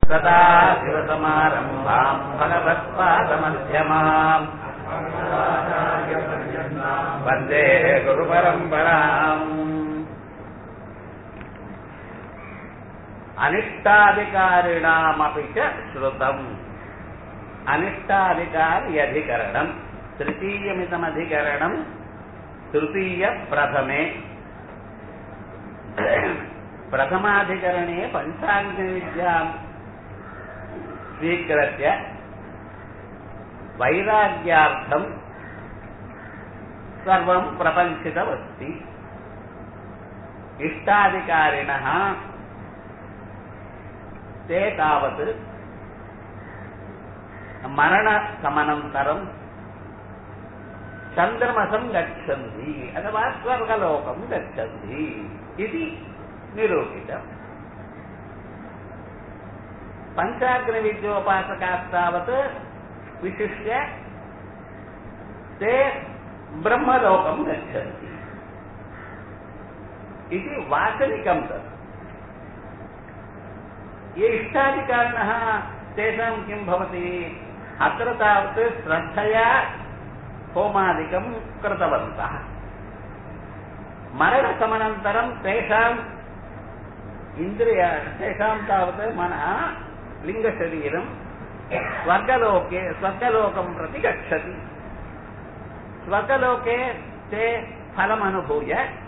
सदा शिवसमारम्भाम् भगवत्पादमध्यमाम् वन्दे गुरुपरम्पराम् अनिष्टाधिकारिणामपि च श्रुतम् अनिष्टाधिकार्यधिकरणम् तृतीयमिदमधिकरणम् तृतीयप्रथमे प्रथमाधिकरणे पञ्चाङ्गविद्याम् स्वीकृत्य वैराग्यार्थम् सर्वं प्रपञ्चितमस्ति। इष्टाधिकारिणः ते तावत् मरणसमनन्तरं चन्द्रमसं गच्छन्ति अथवा स्वर्गलोकं गच्छन्ति इति निरूपितम्। पञ्चाग्निविद्योपासकास्तावत् विशिष्य ते ब्रह्मलोकं गच्छन्ति इति वाचनिकं तत्। ये इष्टाधिकारिणः तेषां किं भवति, अत्र तावत् श्रद्धया होमादिकं कृतवन्तः, मरणसमनन्तरं तेषाम् तेषां तावत् मनः लिङ्गशरीरं स्वर्गलोकं प्रति गच्छति। स्वर्गलोके ते फलमनुभूय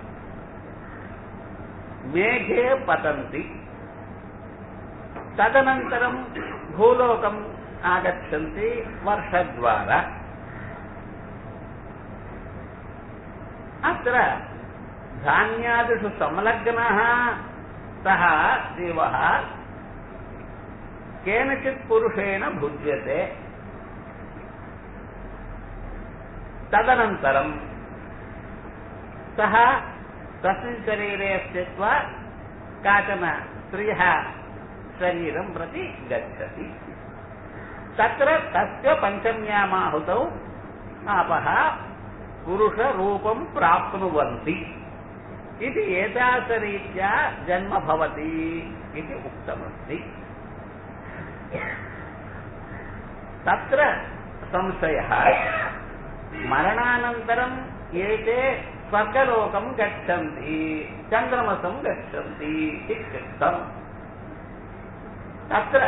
मेघे पतन्ति, तदनन्तरं भूलोकम् आगच्छन्ति वर्षद्वारा। अत्र धान्यादिषु संलग्नः सः जीवः केनचित् पुरुषेण भुज्यते। तदनन्तरं सः तस्मिन् शरीरे स्थित्वा काचन स्त्रियः शरीरं प्रति गच्छति। तत्र तस्य पञ्चम्यामाहुतौ आपः पुरुषरूपं प्राप्नुवन्ति इति एतादृशरीत्या जन्म भवति इति उक्तमस्ति। तत्र संशयः, मरणानन्तरम् एते स्वर्गलोकं गच्छन्ति, चन्द्रमसं गच्छन्ति इत्युक्तम्। तत्र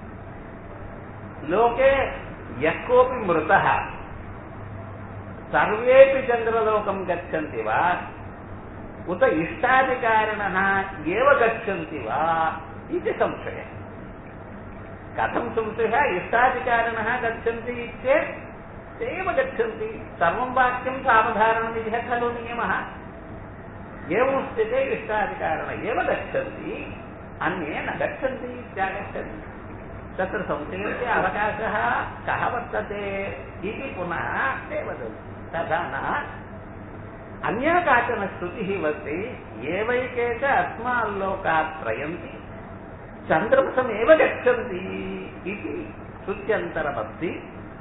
लोके यः कोऽपि मृतः सर्वेपि चन्द्रलोकं गच्छन्ति वा उत इष्टाधिकारिणः एव गच्छन्ति वा इति संशयः। कथं संशयः? इष्टाधिकारिणः गच्छन्ति चेत् ते एव गच्छन्ति, सर्वं वाक्यं सावधारणमिति खलु नियमः। एवं स्थिते इष्टाधिकारिणः एव गच्छन्ति, अन्ये न गच्छन्ति इत्यागच्छन्ति। तत्र संशयस्य अवकाशः कः वर्तते इति पुनः ते वदन्ति। तथा न अन्या काचन श्रुतिः वर्तते, एवैके च अस्माल्लोकात् प्रयन्ति चन्द्रमसमेव गच्छन्ति इति श्रुत्यन्तरमस्ति।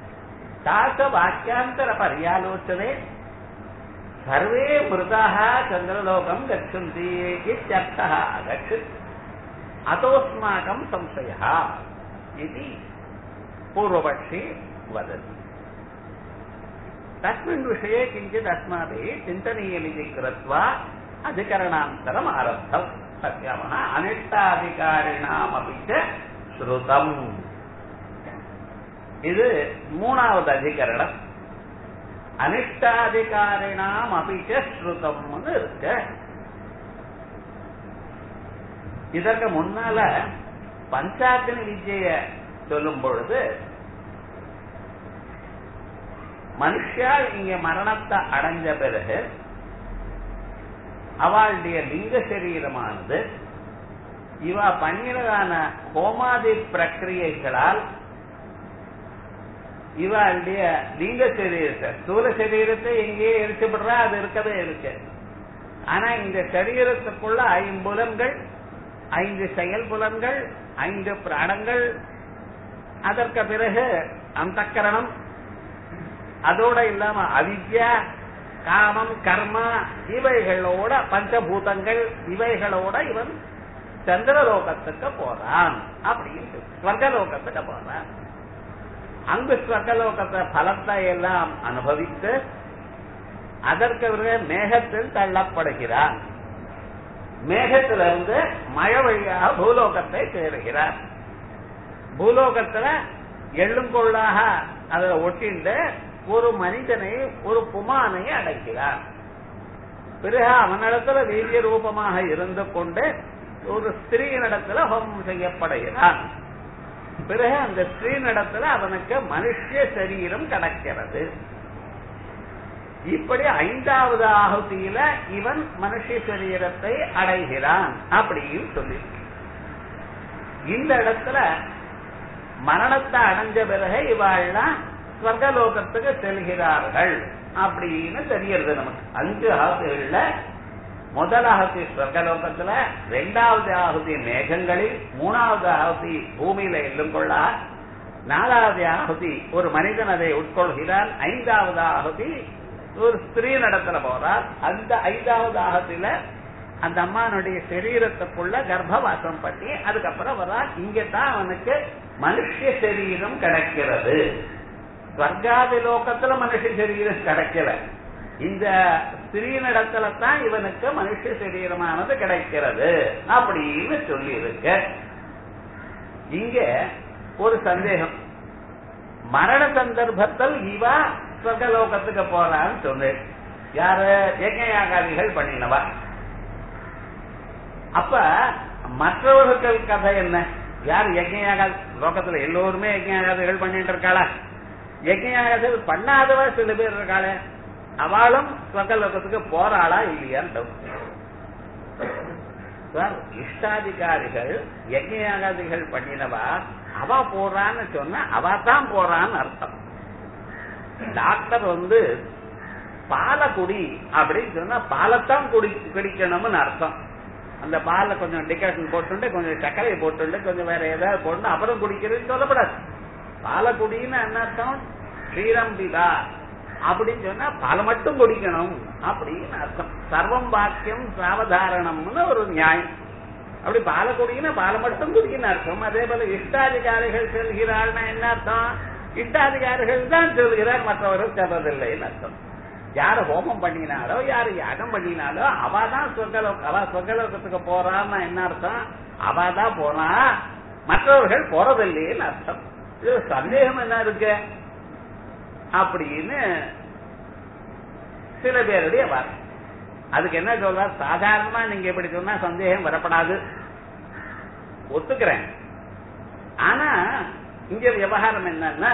तादृशवाक्यान्तरपर्यालोचने सर्वे मृताः चन्द्रलोकं गच्छन्ति इत्यर्थः आगच्छति। अतोऽस्माकं संशयः इति पूर्वपक्षी वदति। तस्मिन् विषये किञ्चित् अस्माभिः चिन्तनीयमिति कृत्वा अधिकरणान्तरम् आरब्धम्। पश्यामः, अनिष्टाधिकारिणामपि च श्रुतम्। இது மூணாவது அதிகரணம். அனிஷ்டாதிகாரிணாம் அபிச்ச ஸ்ருதம்னு இருக்கு. இதற்கு முன்னால பஞ்சாக்னி வித்ய சொல்லும் பொழுது மனுஷால் இங்க மரணத்தை அடைஞ்ச பிறகு அவளுடைய லிங்க சரீரமானது இவ பண்ணினதான ஹோமாதி பிரக்கிரியைகளால் இவளுடைய லிங்க சரீரத்தை, ஸ்தூல சரீரத்தை எங்கேயே எரிச்சுப்படுறா, அது இருக்கவே இருக்கு. ஆனா இந்த சரீரத்துக்குள்ள 5 புலன்கள், 5 செயல் புலன்கள், 5 பிராணங்கள், அதற்கு பிறகு அந்தக்கரணம், அதோட இல்லாம அவித்யா, காமம், கர்மா, இவைகளோட பஞ்சபூதங்கள், இவைகளோட இவன் சந்திரலோகத்துக்கு போறான் அப்படின்னு ஸ்வர்கலோகத்துக்கு போறான். அங்கு ஸ்வர்கலோகத்தை பலத்தை எல்லாம் அனுபவித்து அதற்கு மேகத்தில் தள்ளப்படுகிறான். மேகத்திலிருந்து மழை வழியாக பூலோகத்தை சேருகிறார். பூலோகத்துல எள்ளுங்கொள்ளாக அதை ஒட்டிண்டு ஒரு மனிதனை ஒரு புமானை அடைக்கிறார். பிறகு அவனிடத்துல வீரிய ரூபமாக இருந்து கொண்டு ஒரு ஸ்திரீனிடத்துல ஹோமம் செய்யப்படுகிறான். பிறகு அந்த ஸ்திரீனிடத்துல அவனுக்கு மனுஷ சரீரம் கிடைக்கிறது. இப்படி 5வது ஆகுதியில இவன் மனுஷ சரீரத்தை அடைகிறான் அப்படின்னு சொல்லி இந்த இடத்துல மரணத்தை அடைஞ்ச பிறகு இவாள்லாம் ஸ்வர்கலோகத்துக்கு செல்கிறார்கள் அப்படின்னு தெரிகிறது நமக்கு. 5 ஆகுதிகள்ல முதல் ஆகுதி ஸ்வர்கலோகத்துல, 2வது ஆகுதி மேகங்களில், 3வது ஆகுதி பூமியில எல்லும் கொள்ளா, 4வது ஆகுதி ஒரு மனிதன் அதை உட்கொள்கிறான், 5வது ஆகுதி ஒரு ஸ்திரீ நடத்துல போறார். அந்த 5வது ஆகுதியில அந்த அம்மானுடைய சரீரத்துக்குள்ள கர்ப்பவாசம் பண்ணி அதுக்கப்புறம் வரான். இங்கதான் அவனுக்கு மனுஷ சரீரம் கிடைக்கிறது. ஸ்வர்காதி லோகத்துல மனுஷ சரீரம் கிடைக்கல, இந்த ஸ்திரீ நடத்துல தான் இவனுக்கு மனுஷ சரீரமானது கிடைக்கிறது அப்படின்னு சொல்லி இருக்க. இங்க ஒரு சந்தேகம், மரண சந்தர்ப்பத்தில் இவா ஸ்வர்கலோகத்துக்கு போறான்னு சொன்ன யாரு? யஜ்ஞயாகாதிகள் பண்ணினவா. அப்ப மற்றவர்கள் கதை என்ன? யார் யஜ்ஞயாகாதி லோகத்துல எல்லோருமே யஜ்ஞயாகாதிகள் பண்ணிட்டு இருக்காளா? யஜ்ஞயாகாதிகள் பண்ணாதவா சில பேர் இருக்காளே, அவளும் ஸ்வர்கலோகத்துக்கு போறாளா இல்லையான்னு சார். இஷ்டாதிகாரிகள் யஜ்ஞயாகாதிகள் பண்ணினவா அவ போறான்னு சொன்னா அவ தான் போறான்னு அர்த்தம். டாக்டர் பாலை குடி அப்படின்னு சொன்னா பாலைத்தான் குடிக்கணும்னு அர்த்தம். அந்த பாலை கொஞ்சம் டிகாஷன் போட்டு கொஞ்சம் சர்க்கரையை போட்டு கொஞ்சம் வேற ஏதாவது போட்டு அப்புறம் குடிக்கிறதுன்னு சொல்லப்படாது. பாலை குடின்னு என்ன அர்த்தம்? ஸ்ரீரம்பிதா அப்படின்னு சொன்னா பாலை மட்டும் குடிக்கணும் அப்படின்னு அர்த்தம். சர்வம் வாக்கியம் சாவதாரணம்னு ஒரு நியாயம். அப்படி பாலை குடிக்கினா பாலை மட்டும் குடிக்கணும் அர்த்தம். அதே போல இஷ்டாதிகாரிகள் செல்கிறாள்னா என்ன அர்த்தம்? இஷ்டாதிகாரிகள் தான் சொல்கிறார், மற்றவர்கள் சொல்றதில்லைன்னு அர்த்தம். யாரு ஹோமம் பண்ணினாலோ யாரு யாகம் பண்ணினாலோ அவாதான் சொர்க்கலோகத்துக்கு போறான்னு என்ன அர்த்தம்? அவாதான் போனா, மற்றவர்கள் போறதில்லைன்னு அர்த்தம். இது சந்தேகம் என்ன இருக்கு அப்படின்னு சில பேருடைய வார்த்தை. அதுக்கு என்ன சொல்ற? சாதாரணமா நீங்க எப்படி சொன்னா சந்தேகம் வரப்படாது, ஒத்துக்கிறேன். ஆனா இங்க விவகாரம் என்னன்னா,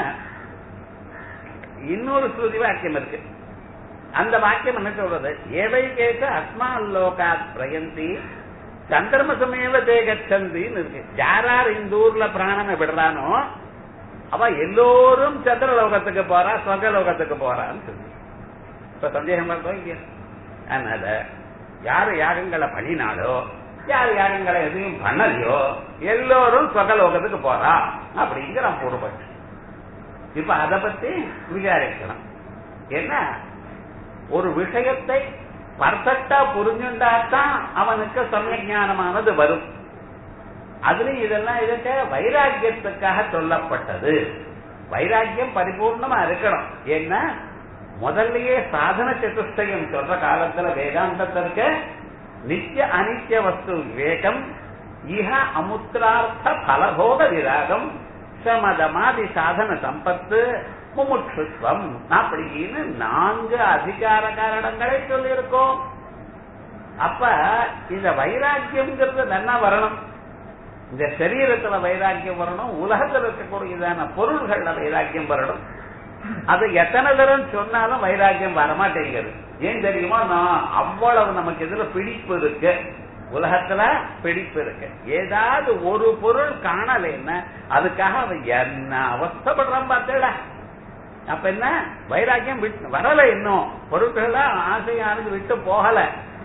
இன்னொரு ஸ்ருதி வாக்கியம் இருக்கு. அந்த வாக்கியம் என்ன சொல்றது? ஏவை கேட்க அஸ்மாலோகாத் பிரயந்தி சந்திரமசமேவ தேகச்சந்தின்னு இருக்கு. யாரார் இந்த ஊர்ல பிராணனை விடுறானோ அவ எல்லோரும் சந்திரலோகத்துக்கு போறா, ஸ்வர்கலோகத்துக்கு போறான்னு சொல்லி. இப்ப சந்தேகம் பார்த்தோம் இல்லையா? அதனால யாரு யாகங்களை பண்ணினாலோ யாரு யாகங்களை எதையும் பண்ணலையோ எல்லோரும் ஸ்வர்கலோகத்துக்கு போறா அப்படிங்கிற பூர்வபட்சம். இப்ப அதை பத்தி விசாரிக்கணும். என்ன, ஒரு விஷயத்தை பர்ஃபெக்டா புரிஞ்சுட்டாத்தான் அவனுக்கு சமயஞானமானது வரும். அதுல இதெல்லாம் இதுக்கு வைராக்கியத்துக்காக சொல்லப்பட்டது. வைராக்கியம் பரிபூர்ணமா இருக்கணும். ஏன்னா முதல்லயே சாதன சதுஷ்டயம் சொல்ற காலத்துல வேதாந்தத்திற்கு நித்திய அனித்திய வஸ்து விவேகம், இஹ அமுத்திரார்த்த பலபோக விராகம், சமதமாதி சாதன சம்பத்து, முமுட்சுத்வம் அப்படின்னு 4 அதிகார காரணங்களை சொல்லி இருக்கோம். அப்ப இந்த வைராக்கியம்ங்கிறது நல்லா வரணும். இந்த சரீரத்துல வைராக்கியம் வரணும், உலகத்தில் இருக்கக்கூடியதான பொருள்கள்ல வைராக்கியம் வரணும். அது எத்தனை தரம் சொன்னாலும் வைராக்கியம் வரமாட்டேங்கிறது. ஏன் தெரியுமா? நான் அவ்வளவு நமக்கு இதுல பிடிப்பு இருக்கு, உலகத்துல பிடிப்பு இருக்கு. ஏதாவது ஒரு பொருள் காணலைன்னா அதுக்காக அவன் என்ன அவஸ்தப்படுறான் பார்த்தேடா. அப்ப என்ன, வைராக்கியம் வரல, இன்னும் பொருட்கள் ஆசையானது விட்டு போகல.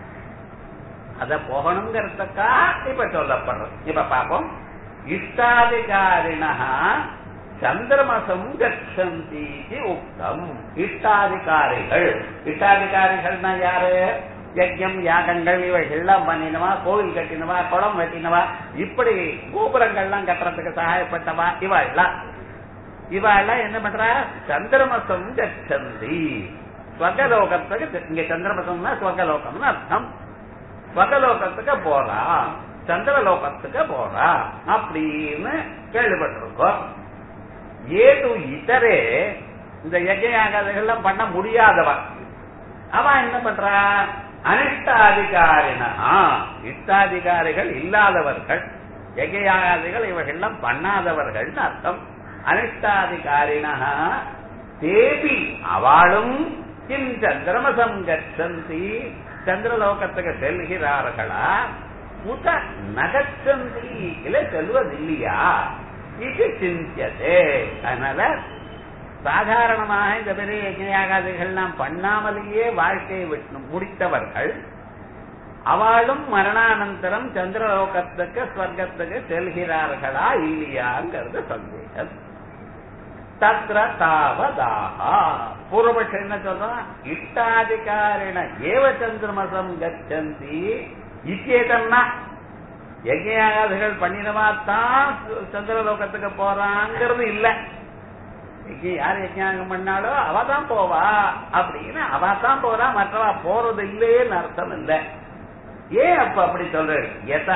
அத போகணுங்கிறதுக்கா இப்ப சொல்லப்படுறது. இப்ப பாப்போம். இஷ்டாதிகாரிணா சந்திரமசம் கச்சந்தி உக்தம். இஷ்டாதிகாரிகள், இஷ்டாதிகாரிகள்னா யாரு? யஜ்யம் யாகங்கள் இவைகள்லாம் பண்ணினவா, கோவில் கட்டினவா, குளம் வெட்டினவா, இப்படி கோபுரங்கள்லாம் கட்டுறதுக்கு சகாயப்பட்டவா, இவாள்லாம் என்ன பண்றா? சந்திரமசம் கச்சந்தி, ஸ்வர்கலோகத்துக்கு. இங்க சந்திரமசம்னா ஸ்வர்கலோகம்னு அர்த்தம். ஸ்வர்கலோகத்துக்கு போறா, சந்திரலோகத்துக்கு போறா அப்படின்னு கேள்விப்பட்டிருக்கோம். ஏது இதரே இந்த யஜ்யாகாதிகள்லாம் பண்ண முடியாதவா, அவன் என்ன பண்றா? அனிஷ்டாதிகாரினா, இஷ்டாதிகாரிகள் இல்லாதவர்கள், யஜ்யாகாதிகள் இவர்கள்லாம் பண்ணாதவர்கள் அர்த்தம். அனிஷ்டாதிகாரினா தேபி அவளும் கிம் சந்திரமசம் கச்சந்தி, சந்திரலோகத்துக்கு செல்கிறார்களா? உத நகச்சந்தி, இல்ல செல்வதில்லையா? இது சிந்தியதே. அதனால சாதாரணமாக இந்த பெரிய யஜ்யாகாதிகள்லாம் பண்ணாமலேயே வாழ்க்கையை முடித்தவர்கள் அவளும் மரணானந்தரம் சந்திரலோகத்துக்கு ஸ்வர்க்கத்துக்கு செல்கிறார்களா இல்லையாங்கிறது சந்தேகம். தத்ர தாவதாக பூர்வபட்சம் என்ன சொல்றான்? இஷ்டாதிகாரின ஏவ சந்திரமசம் கச்சந்தி இச்சேதன்னா, யஜ்யாகாதிகள் பண்ணினவா தான் சந்திரலோகத்துக்கு போறாங்கிறது இல்ல. யார் யஜ்ஞானம் பண்ணாலோ அவதான் போவா அப்படின்னு, அவதான் போறா, மற்றவா போறது இல்லையேன்னு அர்த்தம் இல்ல. ஏன் அப்ப அப்படி சொல்ற? யதா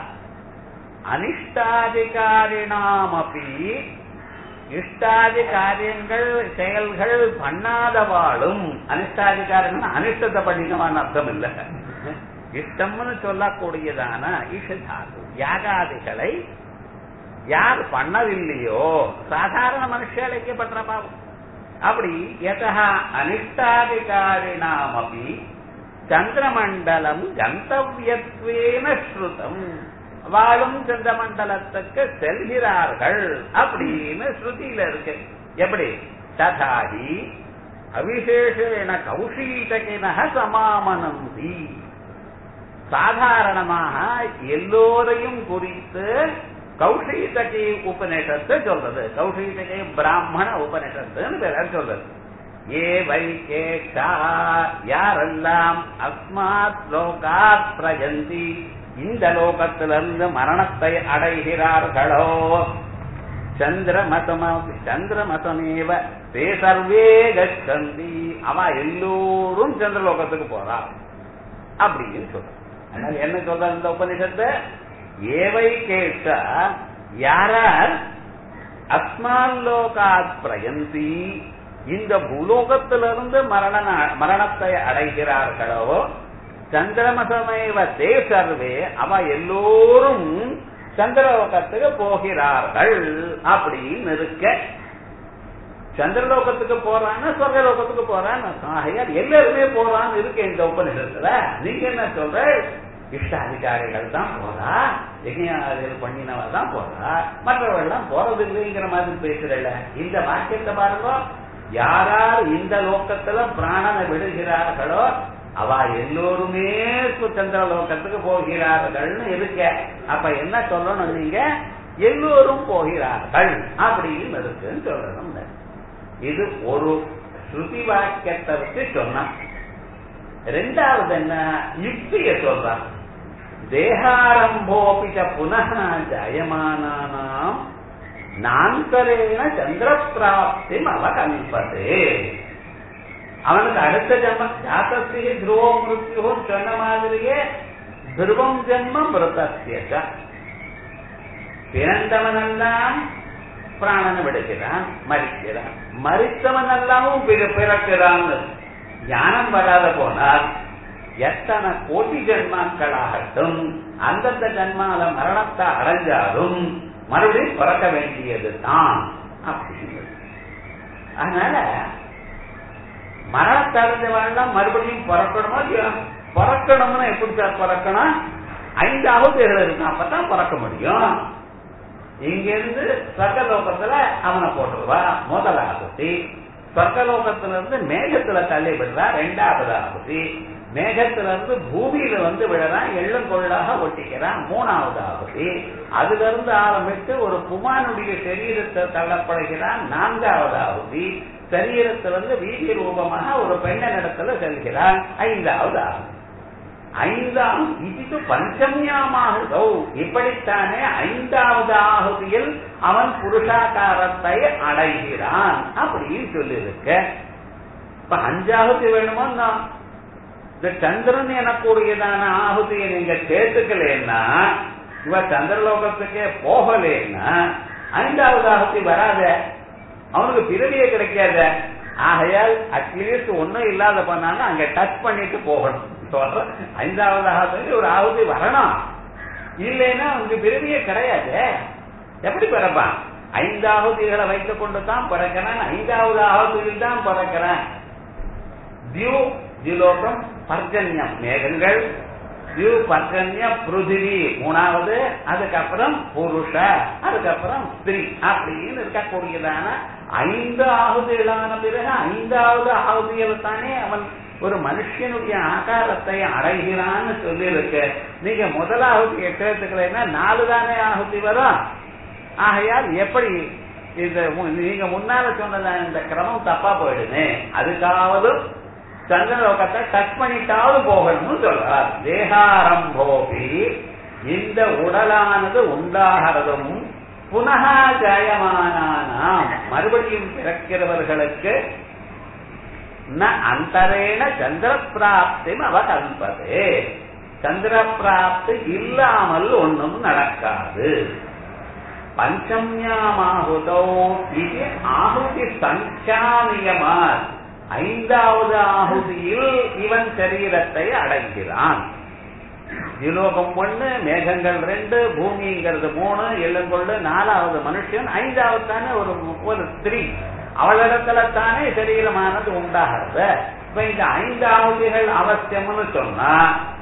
அனிஷ்டாதிகாரினாம் அப்படி, இஷ்டாதி காரியங்கள் செயல்கள் பண்ணாதவாளும், அனிஷ்டாதிகாரினா அனிஷ்டத்தை பண்ணினவான்னு அர்த்தம் இல்ல, இஷ்டம்னு சொல்லக்கூடியதான ஈஷதாது யாகாதிகளை யார் பண்ணவில்லையோ சாதாரண மனுஷாலைக்கு பண்ற பாவம். அப்படி யதா அனிஷ்டாதிகாரினாம் அப்படி சந்திரமண்டலம் கந்தவியத்வேன ஸ்ருதம், வாழும் சந்திரமண்டலத்துக்கு செல்கிறார்கள் அப்படின்னு ஸ்ருதியில இருக்கு. எப்படி? ததாஹி அவிசேஷேன கௌஷீதகின சமாமனந்தி, சாதாரணமாக எல்லோரையும் குறித்து கௌஷீதகி உபநிஷத்து சொல்றது. கௌஷீதகி பிராமண உபநிஷத்துன்னு பேர் சொல்றது. ஏ வைகேஷா, யாரெல்லாம் அஸ்மாத் லோகாத் பிரயந்தி, இந்த லோகத்திலிருந்து மரணத்தை அடைகிறார்களோ, சந்திரமசமேவ தே சர்வே கச்சந்தி, அவ எல்லோரும் சந்திரலோகத்துக்கு போறா அப்படின்னு சொல்ற. அதனால என்ன சொல்ற இந்த உபநிஷத்து? ஏவை கேட்ட யாரார் அஸ்மான் லோகாத் பிரயந்தி, இந்த பூலோகத்திலிருந்து மரணத்தை அடைகிறார்களோ, சந்திரமசமேவ தே சர்வே, அவ எல்லோரும் சந்திரலோகத்துக்கு போகிறார்கள் அப்படின்னு இருக்க. சந்திரலோகத்துக்கு போறான்னு சொர்க்கலோகத்துக்கு போறான்னு ஆகையால் எல்லாருமே போறான்னு இருக்கு இந்த உபநிஷத்துல. நீங்க என்ன சொல்ற? இஷ்டாதிகாரிகள் தான் போறா, யஜ்ஞாதிகள் பண்ணினவா தான் போறா, மற்றவர்கள் போறது இல்லைங்கிற மாதிரி பேசுறல. இந்த வாக்கியத்தை பாருங்க, யாரார் இந்த லோகத்துல பிராணனை விடுகிறார்களோ அவ எல்லோருமே சந்திரலோகத்துக்கு போகிறார்கள்னு இருக்க. அப்ப என்ன சொல்லணும்? நீங்க எல்லோரும் போகிறார்கள் அப்படின்னு இருக்குன்னு சொல்லணும். இது ஒரு ஸ்ருதி வாக்கியத்தை வச்சு சொன்ன. ரெண்டாவது என்ன? யுக்திய சொல்றான். தேகாரம்போபிச்ச புனः ஜயமானானாம் நான்கரேன சந்திர பிராப்தி அவகல்பதே. அவனுக்கு அடுத்த ஜென்மம் ஜாதஸ்ய துருவம் மிருத்யுன்னு சொன்ன மாதிரியே துருவம் ஜென்மம் மிருதஸ்ய, பிறந்தவனெல்லாம் பிராணனை விடுகிறான், மறிக்கிறான், மறித்தவனெல்லாமும் பிறக்கிறான். ஞானம் வராத போனால் எத்தனை கோடி ஜென்மாக்களாகட்டும் அந்தந்த ஜென்மால மரணத்தை அடைஞ்சாலும் மறுபடியும் பிறக்க வேண்டியது தான் அப்படின்னு. அதனால மரணத்தை அடைஞ்சவெல்லாம் மறுபடியும் பிறக்கணுமா? பிறக்கணும்னா எப்படி சார் பிறக்கணும்? 5வது இருக்கும், அப்பதான் பிறக்க முடியும். இங்கிருந்து சொர்க்கலோகத்துல அவனை போட்டுருவா முதலாகுதி, சொர்க்கலோகத்திலிருந்து மேகத்துல தள்ளி விடுறா 2வது ஆகுதி, மேகத்திலிருந்து பூமியில வந்து விழறான், எள்ளும் கொள்ளாக ஒட்டிக்கிறான் 3வது ஆகுதி, அதுல இருந்து ஆரம்பித்து ஒரு குமாரனுடைய சரீரத்தை தள்ளப்படுகிறான் 4வது ஆகுதி, சரீரத்திலிருந்து வீதி ரூபமாக ஒரு பெண்ணிடத்துல செல்கிறான் 5வது ஆகுதி. ஐந்தாம் இது பஞ்சமியாமாகுதோ, இப்படித்தானே ஐந்தாவது ஆகுதியில் அவன் புருஷாகாரத்தை அடைகிறான் அப்படின்னு சொல்லியிருக்க. இப்ப அஞ்சாகுதி வேணுமோ, இந்த சந்திரன் எனக்கூடியதான ஆகுதியை நீங்க சேர்த்துக்கலன்னா, இவ சந்திரலோகத்துக்கே போகலன்னா ஐந்தாவது ஆகுதி வராத, அவனுக்கு பிறவியே கிடைக்காத. ஆகையால் அட்லீஸ்ட் ஒன்னும் இல்லாத பண்ணாலும் அங்க டச் பண்ணிட்டு போகணும். ஐந்தாவது ஆகுதி ஒரு ஆகுதி வரணும், இல்லைன்னா அவனுக்கு பிறவியே கிடையாது. எப்படி பிறப்பான்? ஐந்தாவதுகளை வைத்துக் கொண்டு தான் பிறக்கிறான், ஐந்தாவது ஆகுதியில் தான் பிறக்கிறான். தியூலோகம் பர்ஜன்யம் மேகங்கள், தியூ பர்ஜன்ய பிருத்திவி மூணாவது, அதுக்கப்புறம் புருஷ, அதுக்கப்புறம் ஸ்திரீ அப்படின்னு இருக்கக்கூடியதான ஐந்து ஆகுதிகளான பிறகு ஐந்தாவது ஆகுதியில் தானே அவன் ஒரு மனுஷனுடைய ஆகாரத்தை அடைகிறான்னு சொல்லி இருக்கு. நீங்க முதலாவது எட்டுக்கலைன்னா 4 தானே ஆகுதி வரும். ஆகையால் எப்படி இந்த நீங்க முன்னால சொன்னதான இந்த கிரமம் தப்பா போயிடுமே, அதுக்காவது சந்திரலோகத்தை டச் பண்ணிட்டாவது போகணும்னு சொல்றார். தேகாரம்போபி, இந்த உடலானது உண்டாகிறதும் புனகா ஜயமானானாம், மறுபடியும் பிறக்கிறவர்களுக்கு ந அந்தரேன சந்திர பிராப்தி அவகல்பதே, சந்திர பிராப்தி இல்லாமல் ஒன்றும் நடக்காது. பஞ்சம்யாமாகுதோ இது ஆகுதி சங்கியா நியமார், ஐந்தாவது ஆகுதியில் இவன் சரீரத்தை அடைகிறான். திலோகம் 1, மேகங்கள் 2, பூமிங்கிறது 3, எல்லுங்கொள்ளு 4வது மனுஷன், 5வது தானே ஒரு ஸ்திரீ, அவளிடத்துல தானே சரீரமானது உண்டாகிறது. இப்ப இந்த 5 ஆகுதிகள் அவசியம்னு சொன்னா,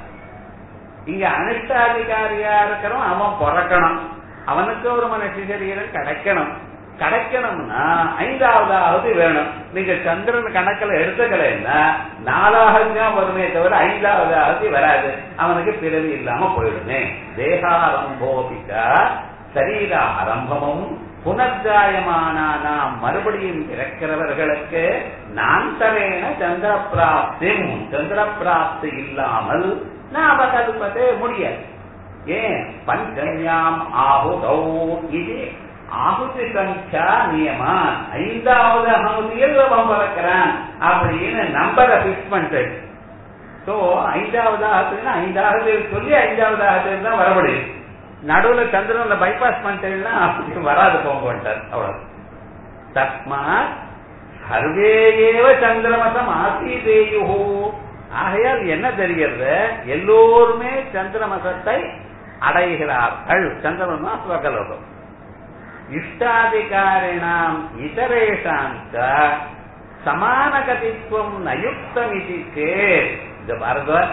இங்க அனிஷ்டாதிகாரியா இருக்கிறவன் அவன் பிறக்கணும், அவனுக்கு ஒரு மனுஷ சரீரம் கிடைக்கணும்னா 5வது ஆகுதி வேணும். நீங்க சந்திரன் கணக்கில் எடுத்துக்கலைன்னா 4வது வருமே தவிர 5வது ஆகுதி வராது, அவனுக்கு பிறவி இல்லாம போயிடுமே. தேகாரம்போபிகா, சரீர ஆரம்பமும் புனர்ஜாயமான நாம் மறுபடியும் பிறக்கிறவர்களுக்கு நாந்தரேன சந்திர பிராப்தி, சந்திர பிராப்தி இல்லாமல் நாமகல்பதே முடியாது. ஏன்? பஞ்சம்யாம் ஆகுதௌ இது ஆகுதி சங்கியா நியமா, 5வது ஆகுதியில் அவன் பிறக்கிறான் அப்படின்னு நம்பரை பிக்ஸ் பண்ணிட்டு, 5வது ஆகுதுன்னா 5வது சொல்லி 5வது ஆகுது தான் வர முடியும். நடுவில் சந்திரன்ல பைபாஸ் பண்ணிட்டேன்னா அப்படி வராது போங்கட்டார். அவ்வளவு. தஸ்மாத் சர்வேயேவ சந்திரமசம் ஆசீதேயு, ஆகையால் என்ன தெரிகிறது? எல்லோருமே சந்திரமசத்தை அடைகிறார்கள். சந்திரமா ஸ்வர்கலோகம். இஷ்டாதிகாரிணாம் இதரேஷாந்த சமானகதித்வம் நயுக்தமிதி சேத். இந்த பாரதவர்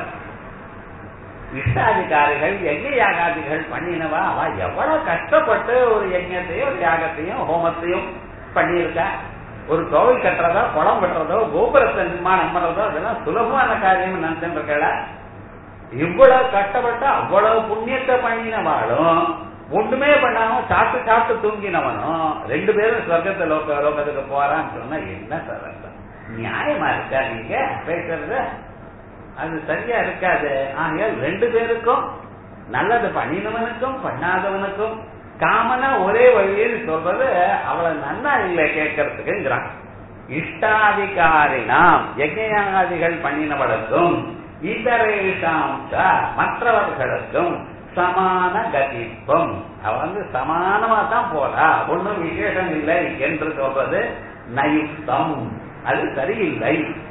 இஷ்டாதிகாரிகள் யஜ்ஞ யாகாதிகள் பண்ணினவா, அவ எவ்வளவு கஷ்டப்பட்டு ஒரு யஜ்ஞத்தையும் ஒரு யாகத்தையும் ஹோமத்தையும் பண்ணியிருக்கா. ஒரு கோவில் கட்டுறதோ, குளம் கட்டுறதோ, கோபுரத்தை நிர்மாணம் பண்றதோ அதெல்லாம் சுலபமான காரியம் நினைச்சிருக்கா. இவ்வளவு கஷ்டப்பட்டு அவ்வளவு புண்ணியத்தை பண்ணினவாளும் ஒண்ணுமே பண்ணாம சாப்பிட்டு தூங்கினவனும் 2 பேரும் சொர்க்கத்தை லோகத்துக்கு போறான்னு சொன்னா என்ன சார் அர்த்தம்? நியாயமா இருக்கா நீங்க பேசுறது? அது சரியா இருக்காது. ஆகையால் 2 பேருக்கும், நல்லது பண்ணினவனுக்கும் பண்ணாதவனுக்கும் காமனா ஒரே வழியில் சொல்றது அவளை நன்னா இல்லை கேட்கறதுக்குங்கிறான். இஷ்டாதிகாரினாம் யஜ்ஞயாதிகள் பண்ணினவளுக்கும் இதரேஷாம் மற்றவர்களுக்கும் சமான கதித்வம், அவன் சமானமா தான் போறா, ஒன்னும் விசேஷம் இல்லை என்று சொல்றது நயுக்தம், அது சரியில்லை.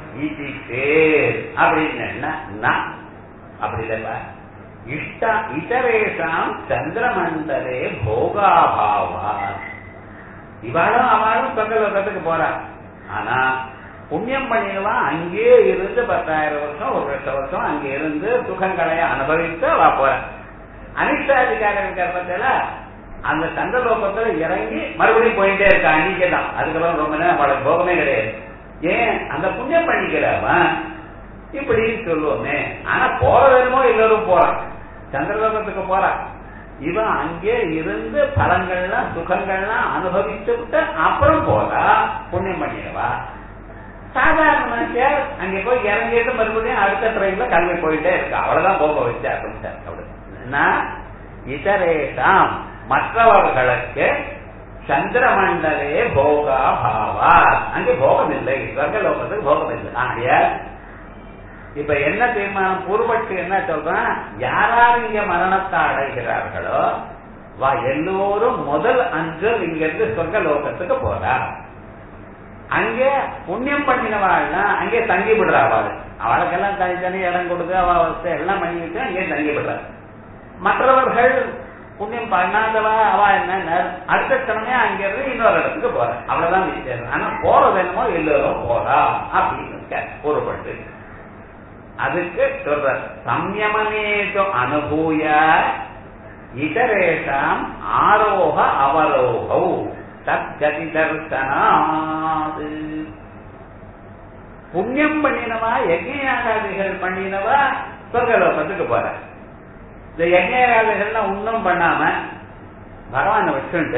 அப்படின்னு அப்படி இல்ல. இதரேஷாம் சந்திரமண்டலே போகாபாவா, இவாளும் அவளும் சொர்க்கலோகத்துக்கு போறா. ஆனா புண்ணியம் பண்ணிடுவா, அங்கே இருந்து 10,000 வருஷம் 1,00,000 வருஷம் அங்கே இருந்து சுகங்களை அனுபவித்து அவ போற. அனிஷ்டாதிகாரம் கர்மத்தில அந்த சந்திரலோகத்துல இறங்கி மறுபடியும் போயிட்டே இருக்கா, அன்னைக்குதான். அதுக்கப்புறம் ரொம்ப நேரம் அவளுக்கு போகமே கிடையாது. ஏன்? அந்த புண்ணியம் பண்ணிக்கலாமா இப்படின்னு சொல்லுவோமே. ஆனா போற வேணுமோ எல்லாரும் போறான், சந்திரலோகத்துக்கு போறான். இவன் அங்கே இருந்து பலங்கள்லாம் சுகங்கள்லாம் அனுபவிச்சுட்டு அப்புறம் போறா, புண்ணியம் பண்ணிடுவா. சாதாரண மனுஷன் அங்க போய் இறங்கிட்டு மறுபடியும் அடுத்த ட்ரெயின்ல கிளம்பி போயிட்டே இருக்கு. அவ்வளவுதான் போக வச்சார். இதரேஷாம் மற்றவர்களுக்கு சந்திரமண்டலே போகா பாவா, அங்கே போகம் இல்லை, ஸ்வர்கலோகத்துக்கு போகம் இல்லை. ஆகையால் இப்ப என்ன தீர்மானம், பூர்வட்சி என்ன சொல்றான், யாரார் இங்க மரணத்தை அடைகிறார்களோ எல்லோரும் முதல் அஞ்சல் இங்க இருந்து சொர்க்கலோகத்துக்கு போறா. அங்கே புண்ணியம் பண்ணினவாள்னா அங்கே தங்கி விடுறா. அவளுக்கெல்லாம் தனித்தனி இடம் கொடுத்து அவ எல்லாம் பண்ணிட்டு அங்கே தங்கி விடுறா. மற்றவர்கள் புண்ணியம் பண்ணாதவா அவ என்ன அடுத்த சமயம் அங்கிருந்து இன்னொரு இடத்துக்கு போற, அவ்வளவுதான் வித்தியாசம். ஆனா போறது என்னமோ எல்லோரும் போறா அப்படின்னு பொறுப்பட்டு அதுக்கு சொல்ற சம்யமனேஷு அனுபூய இதரேஷாம் ஆரோக அவரோகௌ தத்கதி தர்சனாது. புண்ணியம் பண்ணினவா யஜ்ஞயாகாதிகள் பண்ணினவா சொர்க்கலோகத்துக்கு போற. இந்த யஜ்ஞயாகாதிகள்லாம் ஒன்னும் பண்ணாம பகவானை வச்சுட்டு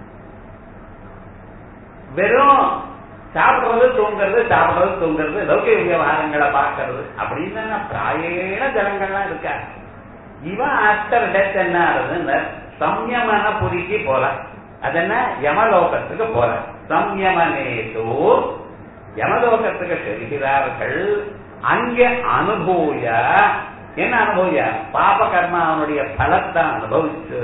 வெறும் சாப்பிடுறது தூங்குறது லௌகிக விவகாரங்களை பார்க்கறது அப்படின்னு பிராயண ஜனங்கள்லாம் இருக்கா. இவன் ஆஃப்டர் டெத் என்ன ஆகுதுன்னு சம்யமான புரிக்கு போல, அது என்ன யமலோகத்துக்கு போல. சம்யமனேது யமலோகத்துக்கு செல்கிறார்கள். அங்கே அனுபூய என்ன அனுபூய பாப கர்மாவனுடைய பலத்தை அனுபவிச்சு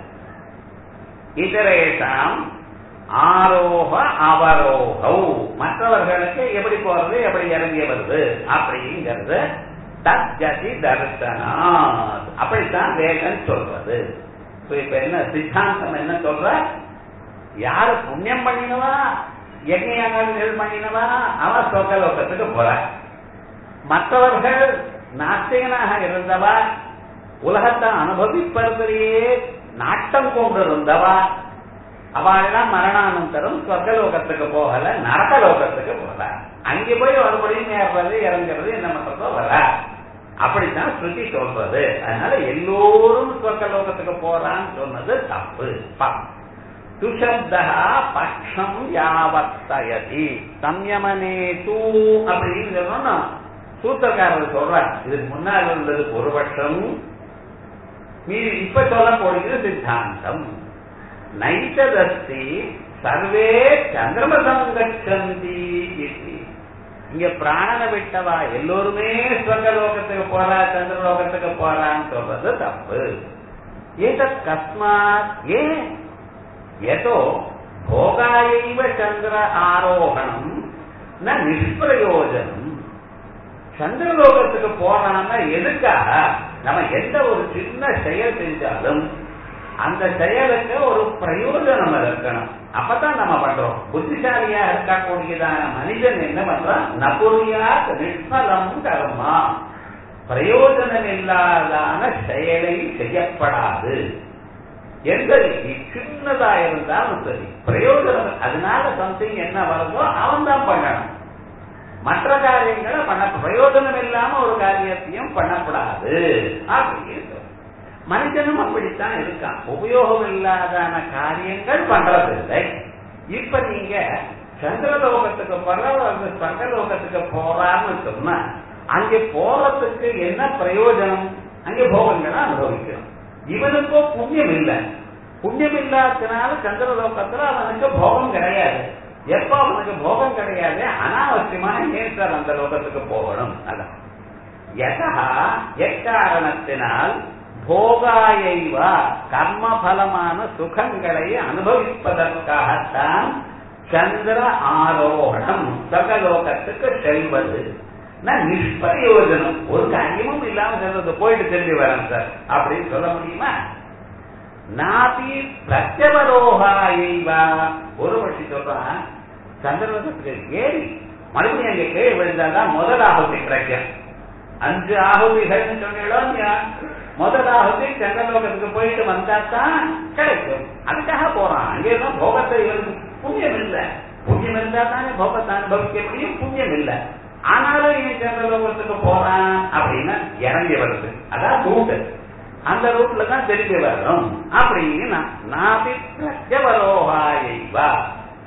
இதரேஷாம் ஆரோக அவரோகௌ மற்றவர்களுக்கு எப்படி போறது எப்படி இறங்கி வருது அப்படிங்கிறது தத்கதி தர்சனா. அப்படித்தான் வேதம் சொல்றது. இப்ப என்ன சித்தாந்தம் என்ன சொல்ற, யாரு புண்ணியம் பண்ணினவா யஜ்ஞயாகாதிகள் பண்ணினவா அவன் சொர்க்கலோகத்துக்கு போற. மற்றவர்கள் நாஸ்திகனாக இருந்தவா உலகத்தை அனுபவிப்பதிலேயே நாட்டம் கொண்டிருந்தவா அவெல்லாம் மரணானந்தரம் சொர்க்கலோகத்துக்கு போகல, நரகலோகத்துக்கு போகல. அங்கே போய் மறுபடியும் ஏறுறது இறங்குறது என்ன பண்றதோ வர. அப்படித்தான் ஸ்ருதி சொல்றது. அதனால எல்லோரும் சொர்க்கலோகத்துக்கு போறான்னு சொன்னது தப்பு. துஷப்தா பக்ஷம் யாவத்தயதி சம்யமனே தூ அப்படின்னு சொன்னோம்னா சூத்திரக்காரர் சொல்றார். இதுக்கு முன்னால் இருந்தது ஒரு பட்சம், மீது இப்ப சொல்ல போடுகிறது சித்தாந்தம். நைததஸ்தி சர்வே சந்திரமசம் கச்சந்தி. இங்க பிராணனை விட்டவா எல்லோருமே ஸ்வர்கலோகத்துக்கு போறா சந்திரலோகத்துக்கு போறான்னு சொல்றது தப்பு. ஏதத் கஸ்மாத் ஏன் ஏதோ போகாயைவ சந்திர ஆரோகணம் ந நிஷ்பிரயோஜனம். சந்திரலோகத்துக்கு போறான்னா எதுக்காக, நம்ம எந்த ஒரு சின்ன செயல் செஞ்சாலும் அந்த செயலுக்கு ஒரு பிரயோஜனம் இருக்கணும். அப்பதான் நம்ம பண்றோம். புத்திசாலியா இருக்கக்கூடியதான மனிதன் என்ன பண்றான், நபுரியா நிஷ்பலம் கர்மா, பிரயோஜனம் இல்லாதான செயலை செய்யப்படாது. எந்த சின்னதா இருந்தாலும் சரி பிரயோஜனம், அதனால சம்திங் என்ன வருதோ அவன் தான் பண்ணணும். மற்ற காரியங்களை பண்ண பிரயோஜனம் இல்லாம ஒரு காரியத்தையும் பண்ணப்படாது அப்படின்னு. மனிதனும் அப்படித்தான் இருக்கான். உபயோகம் இல்லாதான காரியங்கள் பண்றதில்லை. இப்ப நீங்க சந்திரலோகத்துக்கு போற ஸ்வர்கலோகத்துக்கு போறான்னு சொன்னா அங்கே போறதுக்கு என்ன பிரயோஜனம், அங்கே போகங்களை அனுபவிக்கணும். இவனுக்கோ புண்ணியம் இல்லை. புண்ணியம் இல்லாதனால சந்திரலோகத்துல அவனுக்கு போகம் கிடையாது. எப்ப அவனுக்கு போகம் கிடையாது, அனாவசியமான நேற்று அந்த லோகத்துக்கு போகணும். அதான் எக்காரணத்தினால் போகாயைவா கர்மபலமான சுகங்களை அனுபவிப்பதற்காகத்தான் சந்திர ஆரோகணம் சகலோகத்துக்கு செல்வது. நிஷ்பிரயோஜனம், ஒரு காரியமும் இல்லாம செல்வது, போயிட்டு தெரிஞ்சு வரேன் சார் அப்படின்னு சொல்ல முடியுமா? நாபி பிரத்யவரோகாயைவா. ஒரு பட்சி சொல்றான், சந்திரலோகத்துக்கு ஏறி மறுபடியும் அங்கே கீழே விழுந்தாதான் முதல் ஆகுதி கிடைக்கும். 5 ஆகுதிகள் சொன்னீங்களோ, முதல் ஆகுதி சந்திரலோகத்துக்கு போயிட்டு வந்தாதான் கிடைக்கும். அதுக்காக போறான். அங்கேதான் போகத்தை புண்ணியம் இல்லை. புண்ணியம் இருந்தா தானே போகத்தை அனுபவிக்க முடியும். புண்ணியம் இல்லை, ஆனாலும் இவன் சந்திரலோகத்துக்கு போறான் அப்படின்னா இறங்கி வருது. அதான் ரூட்டு. அந்த ரூட்ல தான் தெரிஞ்சு வரும் அப்படின்னு. நாபி பிரத்யவரோகாயைவா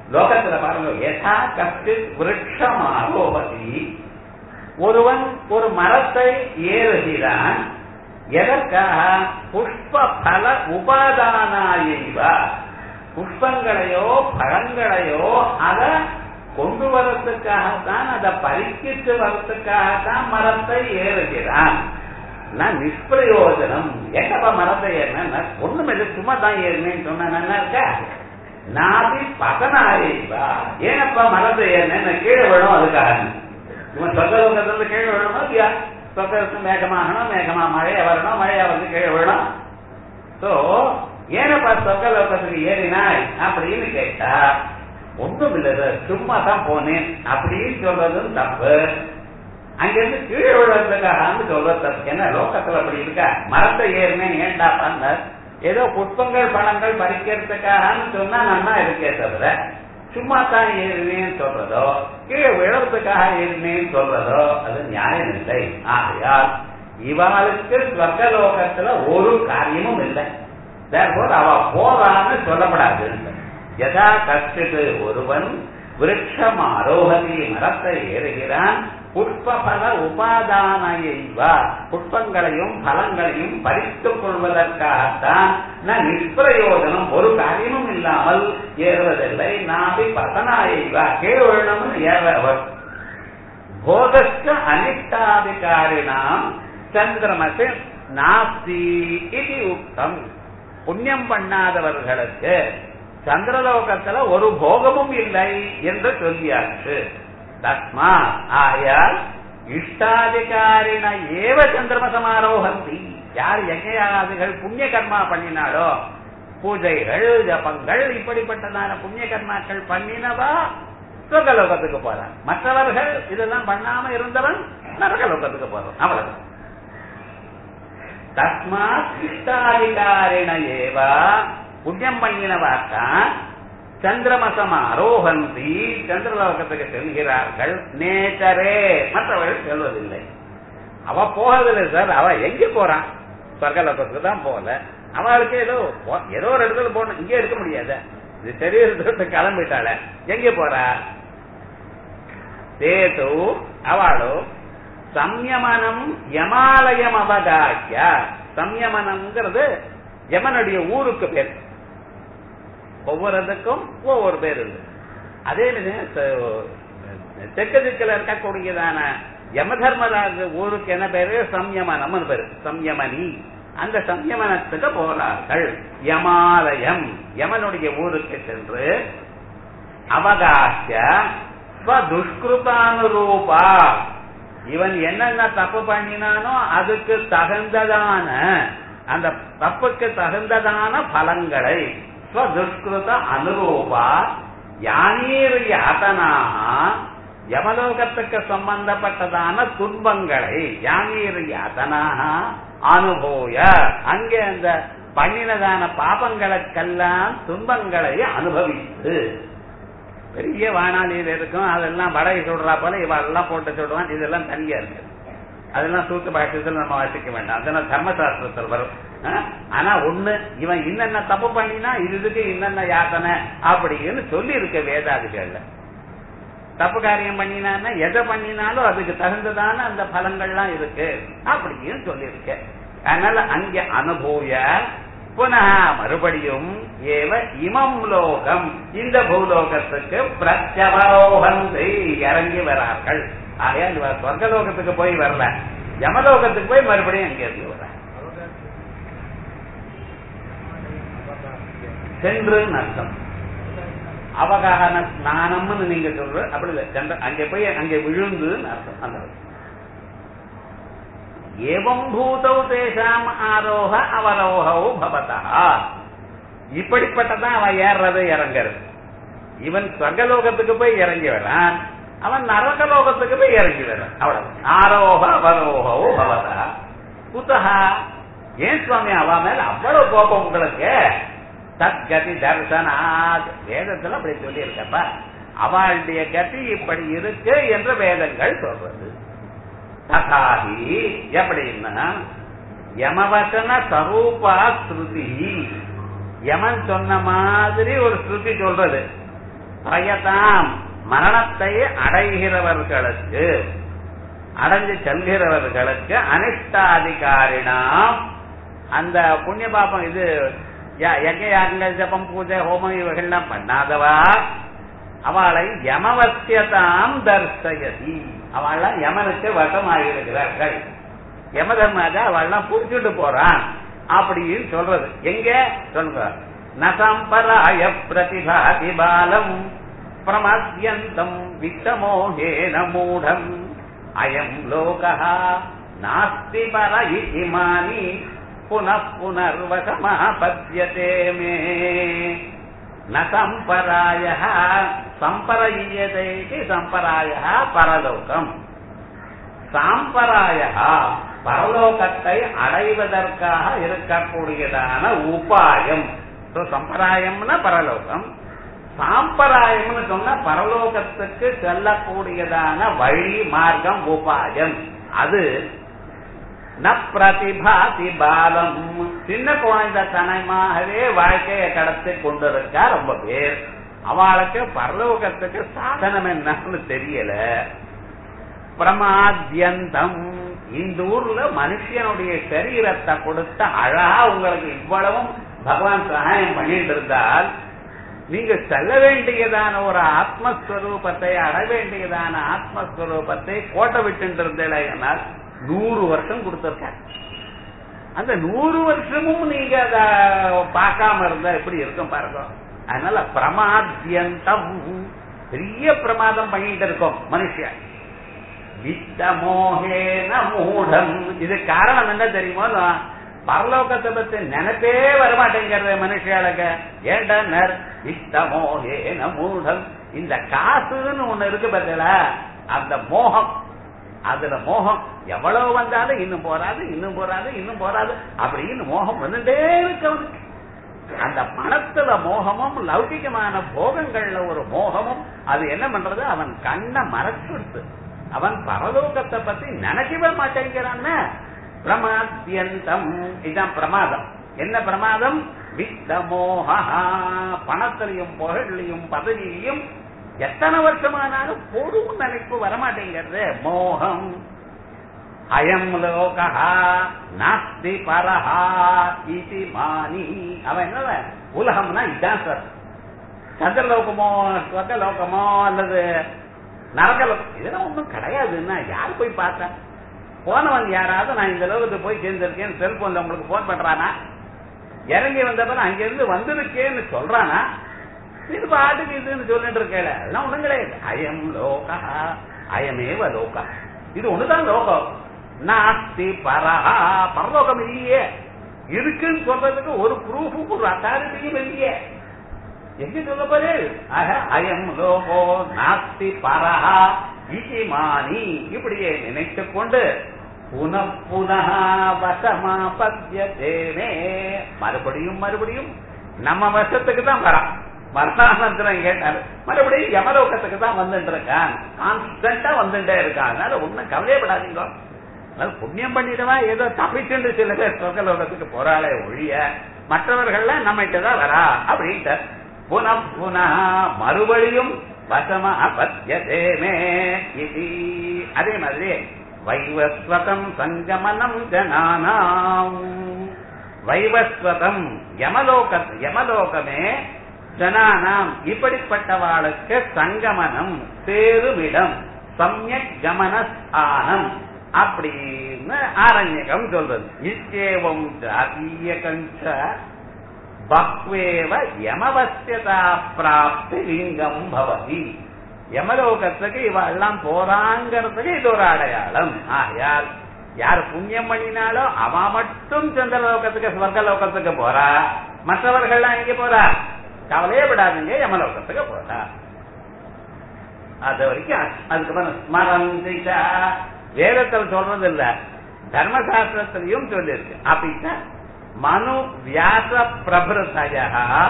லோகத்துல பாருங்க, யதா கஷ்டி விருட்சம் ஆரோபதி, ஒருவன் ஒரு மரத்தை ஏறுகிறான். எதற்காக? புஷ்ப பல உபாதானாயைவ, புஷ்பங்களையோ பழங்களையோ அதை கொண்டு வரத்துக்காகத்தான், அதை பறிக்கிட்டு வரத்துக்காகத்தான் மரத்தை ஏறுகிறான். நிஷ்பிரயோஜனம். என்னப்பா மரத்தை ஏறின? ஒண்ணும் இல்லை, சும்மா தான் ஏறினேன்னு சொன்ன நல்லா இருக்க. நாதி பதனாயைவா, ஏனப்பா மரத்தை ஏறின? கீழே விழும், அதுக்காக. இவன் சொர்க்கலோகத்துல கீழே விழணுமா இல்லையா? சொர்க்கத்து மேகமாகணும், மேகமா மழையா வரணும், மழையா வந்து கீழே விழணும். சோ ஏனப்பா சொர்க்கலோகத்துக்கு ஏறினாய் அப்படின்னு கேட்டா, ஒண்ணும் இல்லை, சும்மா தான் போனேன் அப்படின்னு சொல்றதும் தப்பு. அங்கிருந்து கீழே விழுறதுக்காக சொல்றது தப்பு. என்ன லோகத்துல அப்படி இருக்கா? மரத்தை ஏறினேன் ஏண்டா பண்ண, ஏதோ புஷ்பங்கள் பழங்கள் பறிக்கிறதுக்காக சொன்னா நல்லா இருக்கே தவிர, சும்மா தான் ஏறினேன்னு சொல்றதோ கீழே விழறதுக்காக ஏறினேன்னு சொல்றதோ அது நியாயம் இல்லை. ஆகையால் இவளுக்கு ஸ்வர்கலோகத்துல ஒரு காரியமும் இல்லை. அவ போறான்னு சொல்லப்படாது. யதா கஷ்டித்து, ஒருவன் விருட்சம் ஆரோகதி, மரத்தை ஏறுகிறான். புஷ்பல உபாதானைவா, புஷ்பங்களையும் பலங்களையும் பறித்துக் கொள்வதற்காகத்தான். நிஷ்பிரயோஜனம், ஒரு காரியமும் இல்லாமல் ஏறுவதில்லை. நாபி பதனாயைவா, கேவலம் ஏறவர். போதஸ்க அனிஷ்டாதிகாரினாம் சந்திரமசி நாஸ்தி இது உக்தம். புண்ணியம் பண்ணாதவர்களுக்கு சந்திரலோகத்துல ஒரு போகமும் இல்லை என்று சொல்லியாச்சு. தஸ்மா, ஆயால் இஷ்டாதிகாரின ஏவ சந்திரமசமாரோகந்தி. யார் யஜ்ஞயாதிகள் புண்ணிய கர்மா பண்ணினாலோ, பூஜைகள் ஜபங்கள் இப்படிப்பட்டதான புண்ணிய கர்மாக்கள் பண்ணினவா சொர்க்கலோகத்துக்கு போறான். மற்றவர்கள் இதெல்லாம் பண்ணாம இருந்தவன் நரகலோகத்துக்கு போறான். அவ்வளவு. தஸ்மாத் இஷ்டாதிகாரின ஏவா, புண்ணியம் பண்ணினவாத்தான் சந்திரமசம் ஆரோகந்தி, சந்திரலோகத்துக்கு செல்கிறார்கள். நேச்சரே, மற்றவர்கள் செல்வதில்லை. அவ போகவில்லை சார். அவ எங்க போறான்? சொர்க்கலோகத்துக்கு தான் போகல. அவளுக்கு ஏதோ ஒரு இடத்துல போகணும், இங்கே இருக்க முடியாத. இது சரீரத்தை கிளம்பிட்டாள, எங்க போறா? தேது, அவளோ சம்யமனம் யமாலயம் அவகாக்கிய. சம்யமனம்ங்கிறது யமனுடைய ஊருக்கு பேர். ஒவ்வொருக்கும் ஒவ்வொரு பேர் இருக்கு. அதே தெற்கு திக்கில் இருக்கக்கூடியதான யம தர்மராஜ ஊருக்கு என்ன பேரு? சம்யமனம் பேரு, சம்யமனி. அந்த சம்யமனத்துக்கு போறார்கள். யமாலயம், யமனுடைய ஊருக்கு சென்று அவகாசிய துஷ்கிருதானுரூபா, இவன் என்னென்ன தப்பு பண்ணினானோ அதுக்கு தகுந்ததான, அந்த தப்புக்கு தகுந்ததான பலங்களை ஸ்வதுஷ்கிருத அனுரூபா யானீர் யாதனாக, யமலோகத்துக்கு சம்பந்தப்பட்டதான துன்பங்களை யானீர் யாதனாக அனுபூய, அங்கே அந்த பண்ணினதான பாபங்களுக்கெல்லாம் துன்பங்களை அனுபவித்து. பெரிய வானாளியில் இருக்கும், அதெல்லாம் வடகை சொல்றா போல இவெல்லாம் போட்டு சொல்றான். இதெல்லாம் தனியா இருக்கு. அதெல்லாம் சூத்து பாஷ்யத்தில் நம்ம வாசிக்க வேண்டாம், அதெல்லாம் தர்மசாஸ்திரத்தில் வரும். ஆனா ஒண்ணு, இவன் இன்னென்ன தப்பு பண்ணினா இதுக்கு இன்னென்ன யாத்தனை அப்படின்னு சொல்லி இருக்க வேதாதிகள்ல. தப்பு காரியம் பண்ணினா எதை பண்ணினாலும் அதுக்கு தகுந்ததான அந்த பலங்கள்லாம் இருக்கு அப்படின்னு சொல்லி இருக்க. அதனால அங்கே அனுபூய புனः மறுபடியும் ஏவ இமம் லோகம், இந்த பூலோகத்துக்கு பிரத்யவரோகந்தை இறங்கி வரார்கள். ஆகையால் இவர் சொர்க்கலோகத்துக்கு போய் வரல, யமலோகத்துக்கு போய் மறுபடியும் அங்கே இருந்து வர சென்று அர்த்தம். அவகான ஸ்நானம்னு நீங்க சொல்ற அப்படி இல்லை, அங்கே போய் அங்கே விழுந்து அர்த்தம். அந்த ஏவம் பூதௌ தேசாம் ஆரோக அவரோகௌ பவதா, இப்படிப்பட்டதான் அவன் ஏறது இறங்குறது. இவன் சொர்க்கலோகத்துக்கு போய் இறங்கி வரான், அவன் நரகலோகத்துக்கு போய் இறங்கி வரான். அவ்வளவு. ஆரோக அவரோகௌ பவதா குதஹா, ஏன் சுவாமி அவ மேல அவ்வளவு கோபம் உங்களுக்கு? தத்கதி தர்சனாத், வேதத்துல அப்படி சொல்லி இருக்கப்ப, அவளுடைய கதி இப்படி இருக்கு என்று வேதங்கள் சொல்றது. ததாஹி, எப்படின்னா யமவசன சரூபா ஸ்ருதி, யமன் சொன்ன மாதிரி ஒரு ஸ்ருதி சொல்றது. பிரயதாம் மரணத்தை அடைகிறவர்களுக்கு அடைஞ்சு செல்கிறவர்களுக்கு அனிஷ்டாதிகாரினாம் அந்த புண்ணிய பாபம் இது யஜ்ஞயாகங்கள் ஜபம் பூஜை ஹோமம் இவைகள்லாம் பண்ணாதவா அவளை யமவசியதாம் தர்சயதி அவள்லாம் யமனுக்கு வசமாகிருக்கிறார்கள். யம தர்மராஜா அவள்லாம் புடிச்சுட்டு போறான் அப்படின்னு சொல்றது எங்க சொல்லுங்க. நசம்பராய பிரதிபாதி பாலம் பிரமத்யந்தம் வித்தமோகேன மூடம் அயம் லோகः நாஸ்தி பர இமானி புனః புனர்வசமாபத்யதே மே ந சம்பராயः சம்பரயதே இதி சம்பராயः பரலோகம். சாம்பராயः பரலோகத்தை அடைவதற்காக இருக்கக்கூடியதான உபாயம். சம்பராயம்னா பரலோகம், சாம்பராயம்னு சொன்னா பரலோகத்துக்கு செல்லக்கூடியதான வழி மார்க்கம் உபாயம். அது ந பிரதிபாதி பாலம் சின்ன குழந்தை தனமாகவே வாழ்க்கையை கடத்தி கொண்டிருக்கா ரொம்ப பேர். அவளுக்கு பரலோகத்துக்கு சாதனம் என்னன்னு தெரியல. பிரமாத்யந்தம் இந்த ஊர்ல மனுஷனுடைய சரீரத்தை கொடுத்த அழகா உங்களுக்கு இவ்வளவும் பகவான் சகாயம் பண்ணிட்டு இருந்தால் நீங்க செல்ல வேண்டியதான ஒரு ஆத்மஸ்வரூபத்தை அடைய வேண்டியதான ஆத்மஸ்வரூபத்தை கோட்டை விட்டு இருந்தேனால் 100 வருஷம் கொடுத்திருக்க. அந்த 100 வருஷமும் நீங்க அத பார்க்காம இருந்தா எப்படி இருக்கும் பாருங்க. அதனால பிரமாத்யந்தம் பெரிய பிரமாதம் பண்ணிட்டு இருக்கோம் மனுஷன். வித்தமோகேன மூடம் இது காரணம் என்ன தெரியுமோ பரலோகத்தை பத்தி நினைப்பே வரமாட்டேங்கிறது மனுஷாளுக்கு. ஏண்டா வித்தமோகேன மூடம் இந்த காசுன்னு ஒண்ணு இருக்கு பார்த்தீங்களா அந்த மோகம். அதுல மோகம் எவ்வளவு வந்தாலும் இன்னும் போறாது இன்னும் போறாது இன்னும் போறாது அப்படின்னு மோகம் வந்துட்டே இருக்கு அவனுக்கு. அந்த பணத்துல மோகமும் லௌகிகமான போகங்கள்ல ஒரு மோகமும் அது என்ன பண்றது அவன் கண்ணை மறைச்சுடுத்து. அவன் பரலோகத்தை பத்தி நினைக்கவே மாட்டேங்கிறான். பிரமாத்யந்தம் இதுதான் பிரமாதம். என்ன பிரமாதம்? வித்தமோக பணத்திலையும் புகழையும் பதவியையும் எத்தனை வருஷமானாலும் பொறும் நினைப்பு வரமாட்டேங்கிறது மோகம். அயம் லோகா நாஸ்தி பரஹா இதி மானி. அவன் என்ன உலகம்னா இதான் சார். சந்திரலோகமோ ஸ்வர்கலோகமோ அல்லது நரகலோகம் இதெல்லாம் ஒன்றும் கிடையாதுன்னா யார் போய் பார்த்தா? போனவன் யாராவது நான் இந்த லோகத்துக்கு போய் சேர்ந்திருக்கேன் செல்போன்ல உங்களுக்கு போன் பண்றானா? இறங்கி வந்தப்ப அங்கிருந்து வந்திருக்கேன்னு சொல்றானா? இது பாட்டுக்கு இதுன்னு சொல்லிட்டு இருக்கல. அதெல்லாம் ஒண்ணும் கிடையாது. அயம் லோகா அயமேவ லோகா இது ஒண்ணுதான் லோகம். நாஸ்தி பரஹா பரலோகம் இல்லையே. இருக்குன்னு சொல்றதுக்கு ஒரு ப்ரூஃபும் ஒரு அத்தாரிட்டியும் இல்லையே. எங்க சொல்ல போறே? அயம் லோகோ நாஸ்தி பரஹா இதி மானி இப்படியே நினைத்து கொண்டு புனః புனः வசமாபத்யதே மே மறுபடியும் மறுபடியும் நம்ம வசத்துக்கு தான் வரான். மரணானந்தரம் கேட்டாரு மறுபடியும் யமலோகத்துக்கு தான் வந்துட்டு இருக்கான். கான்ஸ்டன்டா வந்துட்டே இருக்கான். அதனால ஒன்னும் கவலையப்படாதீங்க. புண்ணியம் பண்ணிடுவா ஏதோ தப்பிச்சுண்டு சில பேர் சொர்க்கலோகத்துக்கு போறாளே ஒழிய மற்றவர்கள் நம்மகிட்டதான் வரா அப்படின்ட்டு புனః புனः மறுபடியும் வசமாபத்யதே மே இதி. அதே மாதிரி வைவஸ்வதம் சங்கமனம் ஜனானாம். வைவஸ்வதம் யமலோகமே ஜனானாம் இப்படிப்பட்டவாளுக்கு சங்கமனம் சேருமிடம் சம்யக் கமனஸ்தானம் அப்படின்னு ஆரண்யகம் சொல்றது. நிச்சேவம் ஜாதீய கஞ்ச பக்வேவ யமவசியதா பிராப்தி லிங்கம் பவதி. யமலோகத்துக்கு இவெல்லாம் போறாங்கிறதுக்கு இது ஒரு அடையாளம். ஆகையால் யார் புண்ணியம் பண்ணினாலோ அவ மட்டும் சந்திரலோகத்துக்கு ஸ்வர்கலோகத்துக்கு போறா. மற்றவர்கள்லாம் எங்க போறா? கவலையே விடாதீங்க, யமலோகத்துக்கு போறா. அது வரைக்கும் அதுக்கப்புறம் ஸ்மரந்திச்சா வேதத்தில் சொல்றது இல்ல, தர்மசாஸ்திரத்திலையும் சொல்லிருக்கு. அப்படின்னா மனு வியாச பிரபுதய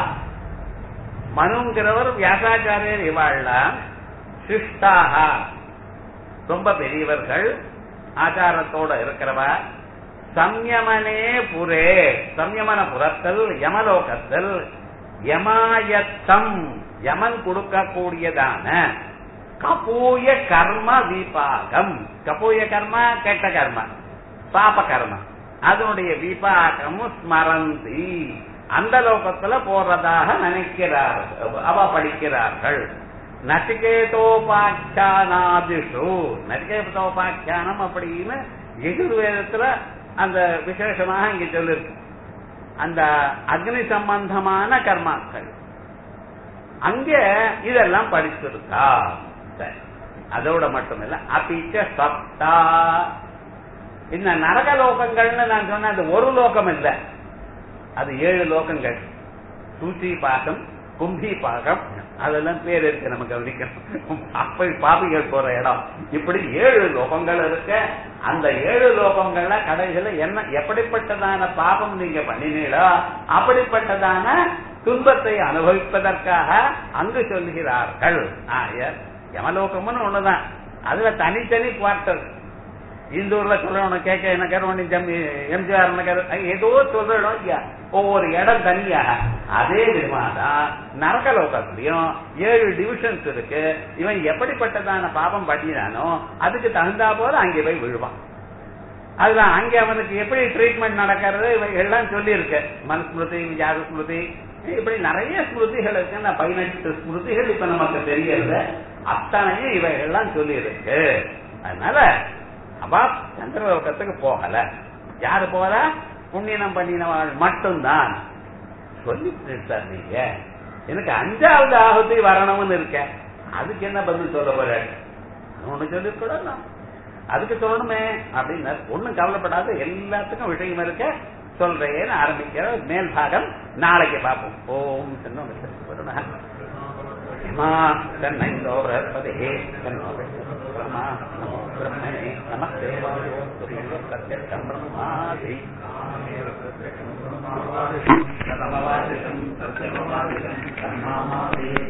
மனுங்கிறவர் வியாசாச்சாரியர் இவாள்லாம் சிஷ்டாக ரொம்ப பெரியவர்கள் ஆச்சாரத்தோட இருக்கிறவா. சம்யமனே புரே சம்யமன புறத்தில் யமலோகத்தில் யமாயத்தம் யமன் கொடுக்கக்கூடியதான கபூய கர்ம விபாகம். கபூய கர்மா கெட்ட கர்மா, பாப கர்மா, அதனுடைய விபாகமும் ஸ்மரந்தி, அந்த லோகத்துல போறதாக நினைக்கிறார்கள், அவ படிக்கிறார்கள். நசிகேதோபாக்கியானாதிஷு, நசிகேதோபாக்கியானம் அப்படின்னு எதிர்வேதத்துல அந்த விசேஷமாக இங்க சொல்லிருக்கு. அந்த அக்னி சம்பந்தமான கர்மாக்கள் அங்க இதெல்லாம் படிச்சிருக்கா. அதோட மட்டும் இல்ல, அபிச்ச சப்தா, இந்த நரக லோகங்கள்னு நான் சொன்ன அது ஒரு லோகம் இல்ல, அது 7 லோகங்கள். சூச்சி பாகம், கும்பி பாகம், அதெல்லாம் பேர் இருக்கு, நம்ம கவனிக்கணும். அப்ப பாபிகள் போற இடம் இப்படி 7 லோகங்கள் இருக்கு. அந்த 7 லோகங்கள்ல கடைசியில என்ன எப்படிப்பட்டதான பாபம் நீங்க பண்ணினீங்களோ அப்படிப்பட்டதான துன்பத்தை அனுபவிப்பதற்காக அங்கு சொல்கிறார்கள். யமலோகம்னு ஒண்ணுதான், அதுல தனித்தனி குவார்டர். இந்தூர்ல சொல்லணும், கேட்க நகர், எம்ஜிஆர் நகர், ஏதோ சொல்லணும் இல்லையா, ஒவ்வொரு இடம் தனியாக. அதே விதமாதான் நரகலோகத்திலையும் 7 டிவிஷன்ஸ் இருக்கு. இவன் எப்படிப்பட்டதான பாபம் பண்ணினானோ அதுக்கு தகுந்தா போல அங்கே போய் விழுவான். அதுல அங்க அவனுக்கு எப்படி ட்ரீட்மெண்ட் நடக்கிறது இவை எல்லாம் சொல்லி இருக்கு. மனுஸ்மிருதி, விஜாத ஸ்மிருதி, இப்படி நிறைய ஸ்மிருதிகள் இருக்கு. 18 ஸ்மிருதிகள் இப்ப நமக்கு தெரியறது, அத்தனையும் இவைகள்லாம் சொல்லி இருக்கு. அதனால அவா சந்திரலோகத்துக்கு போகல. யாரு போகல? புண்ணியம் பண்ணினவாள் மட்டும்தான். சொல்லிட்டு சார், நீங்க எனக்கு 5வது ஆகுதி வரணும்னு இருக்க, அதுக்கு என்ன பதில் சொல்ல போற? ஒண்ணு சொல்லிருக்கூட, அதுக்கு சொல்லணுமே அப்படின்னு. ஒண்ணும் கவலைப்படாத, எல்லாத்துக்கும் விஷயம் இருக்க, சொல்றேன்னு ஆரம்பிக்கிற மேல் பாகம் நாளைக்கு பார்ப்போம். ஓம் பிரம்மணே நமஸ்தே சத்யம் பிரம்மாதி